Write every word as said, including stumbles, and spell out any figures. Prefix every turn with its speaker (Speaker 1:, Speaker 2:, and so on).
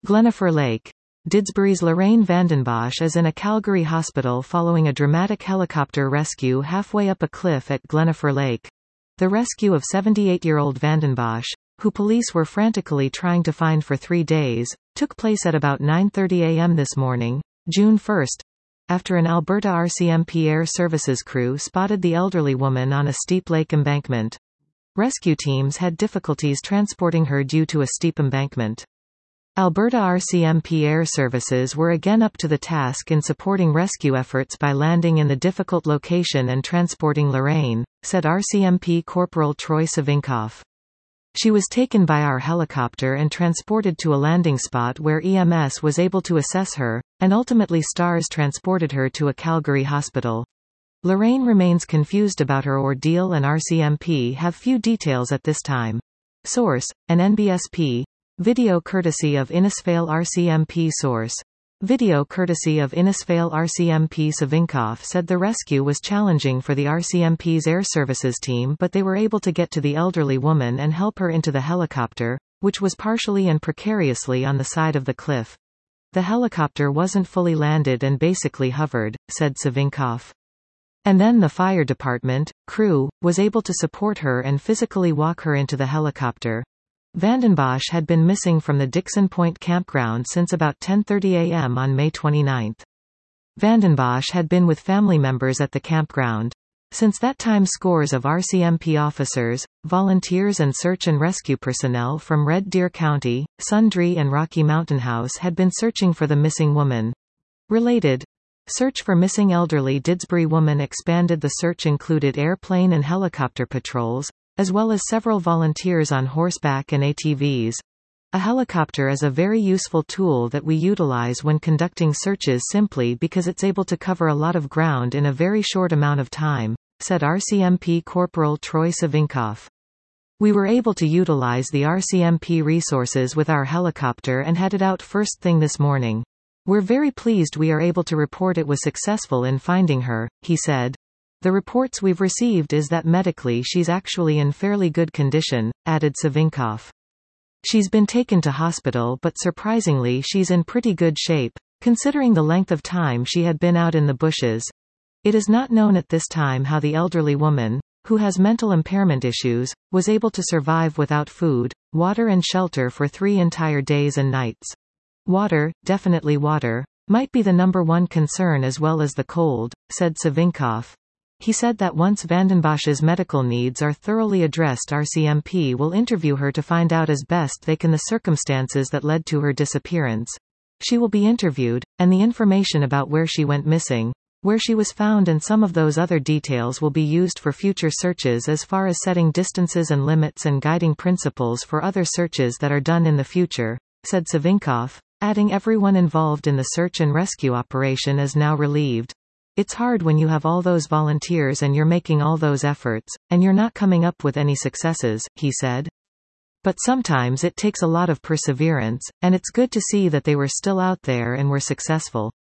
Speaker 1: Glenafre Lake. Didsbury's Lorraine Vandenbosch is in a Calgary hospital following a dramatic helicopter rescue halfway up a cliff at Glenafre Lake. The rescue of seventy-eight-year-old Vandenbosch, who police were frantically trying to find for three days, took place at about nine thirty a m this morning, June first, after an Alberta R C M P Air Services crew spotted the elderly woman on a steep lake embankment. Rescue teams had difficulties transporting her due to a steep embankment. Alberta R C M P Air Services were again up to the task in supporting rescue efforts by landing in the difficult location and transporting Lorraine, said R C M P Corporal Troy Savinkov. She was taken by our helicopter and transported to a landing spot where E M S was able to assess her, and ultimately STARS transported her to a Calgary hospital. Lorraine remains confused about her ordeal and R C M P have few details at this time. Source: an N B S P. Video courtesy of Innisfail R C M P. Source: video courtesy of Innisfail R C M P. Savinkov said the rescue was challenging for the R C M P's air services team, but they were able to get to the elderly woman and help her into the helicopter, which was partially and precariously on the side of the cliff. The helicopter wasn't fully landed and basically hovered, said Savinkov. And then the fire department, crew, was able to support her and physically walk her into the helicopter. Vandenbosch had been missing from the Dixon Point campground since about ten thirty a m on May twenty-ninth. Vandenbosch had been with family members at the campground. Since that time, scores of R C M P officers, volunteers and search and rescue personnel from Red Deer County, Sundre and Rocky Mountain House had been searching for the missing woman. Related: search for missing elderly Didsbury woman expanded. The search included airplane and helicopter patrols, as well as several volunteers on horseback and A T Vs. A helicopter is a very useful tool that we utilize when conducting searches simply because it's able to cover a lot of ground in a very short amount of time, said R C M P Corporal Troy Savinkov. We were able to utilize the R C M P resources with our helicopter and had it out first thing this morning. We're very pleased we are able to report it was successful in finding her, he said. The reports we've received is that medically she's actually in fairly good condition, added Savinkov. She's been taken to hospital, but surprisingly she's in pretty good shape, considering the length of time she had been out in the bushes. It is not known at this time how the elderly woman, who has mental impairment issues, was able to survive without food, water and shelter for three entire days and nights. Water, definitely water, might be the number one concern as well as the cold, said Savinkov. He said that once Vandenbosch's medical needs are thoroughly addressed, R C M P will interview her to find out as best they can the circumstances that led to her disappearance. She will be interviewed, and the information about where she went missing, where she was found and some of those other details will be used for future searches as far as setting distances and limits and guiding principles for other searches that are done in the future, said Savinkov, adding everyone involved in the search and rescue operation is now relieved. It's hard when you have all those volunteers and you're making all those efforts, and you're not coming up with any successes, he said. But sometimes it takes a lot of perseverance, and it's good to see that they were still out there and were successful.